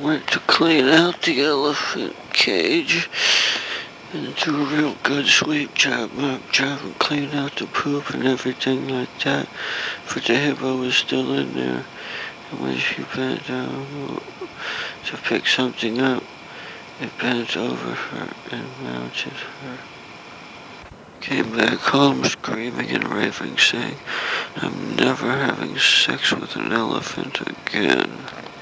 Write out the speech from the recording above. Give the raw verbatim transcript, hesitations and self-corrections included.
went to clean out the elephant cage and do a real good sweep job, mop job, and clean out the poop and everything like that. But the hippo was still in there. And when she bent down to pick something up, it bent over her and mounted her. Came back home screaming and raving, saying, "I'm never having sex with an elephant again."